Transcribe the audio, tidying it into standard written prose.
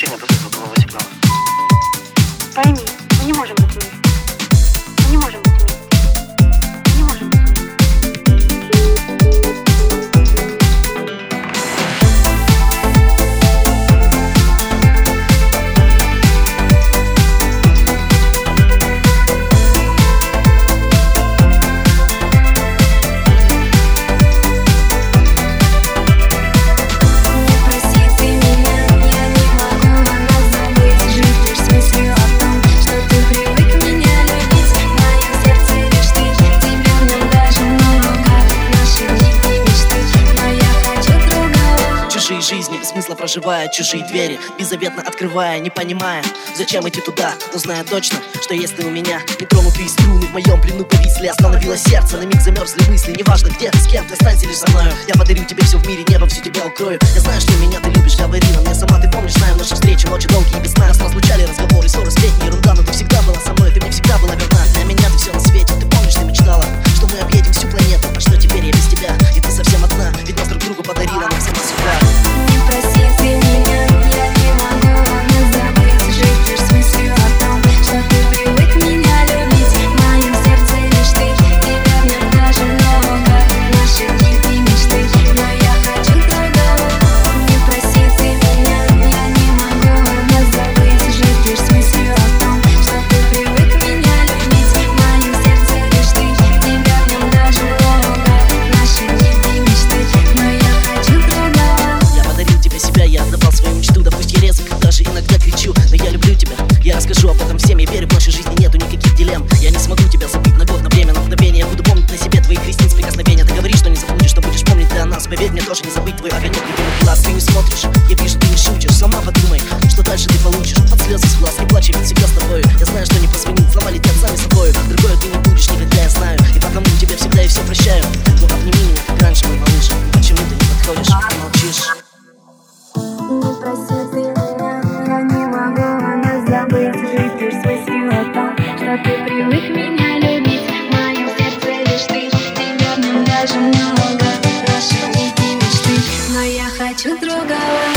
включения после звукового сигнала. Пойми, мы не можем быть вместе. Мы не можем быть вместе. Мы не можем быть вместе. Жизни без смысла проживая чужие двери, беззаветно открывая, не понимая, зачем идти туда, но зная точно, что есть ты у меня. Нетронутые струны в моем плену повисли, остановилось сердце, на миг замерзли мысли. Неважно где ты, с кем ты, останься лишь со мною. Я подарю тебе все в мире, небо всю тебя укрою. Я знаю, что меня ты любишь, говорила мне сама, ты помнишь, знаем наши встречи, ночи долгие без сна. Нас разлучали разговоры, ссоры, сплетни, ерунда, но ты всегда была со мной, ты мне всегда была верна. Для меня ты все на свете, ты помнишь, ты мечтала, что мы объедем всю планету, а что теперь я без тебя, и ты совсем одна, ведь нас друг другу подарила нам сама судьба. Не проси ты меня, я не могу не забыть. Жить лишь с мыслью о том, что ты привык меня любить. В моем сердце лишь ты, тебя в нем даже много. Наши дни и мечты, но я хочу другого. Не проси ты меня, я не могу не забыть. Жить лишь с мыслью о том, что ты привык меня любить. В моем сердце лишь ты, тебя в нем даже много. Наши дни и мечты, но я хочу другого. Я подарил тебе себя, я отдавал свою мечту. Да пусть я резок и даже иногда кричу, но я люблю тебя, я расскажу об этом всем. Я верю, в нашей жизни нету никаких дилемм. Я не смогу тебя забыть на год, на время, на мгновение. Я буду помнить на себе твоих ресниц прикосновения. Ты говоришь, что не забудешь, что будешь помнить для нас. Поверь мне, тоже не забыть твой огонек любимых глаз. Ты не смотришь, я вижу, ты не шутишь. Сама подумай, что дальше ты получишь. От слез из глаз, не плачь, я ведь всегда с тобою. Я знаю, что не позвонить, слова летят сами собою. Другое ты не будешь никогда, я знаю, и потому тебе всегда и все прощаю. Но обними меня, как раньше, мой малыш. Почему ты не подходишь, молчишь? Не проси ты меня, я не могу не забыть. Жить лишь с мыслью о том, что ты привык меня любить. В моем сердце лишь ты, тебя в нем даже много. Наши дни и мечты, но я хочу другого.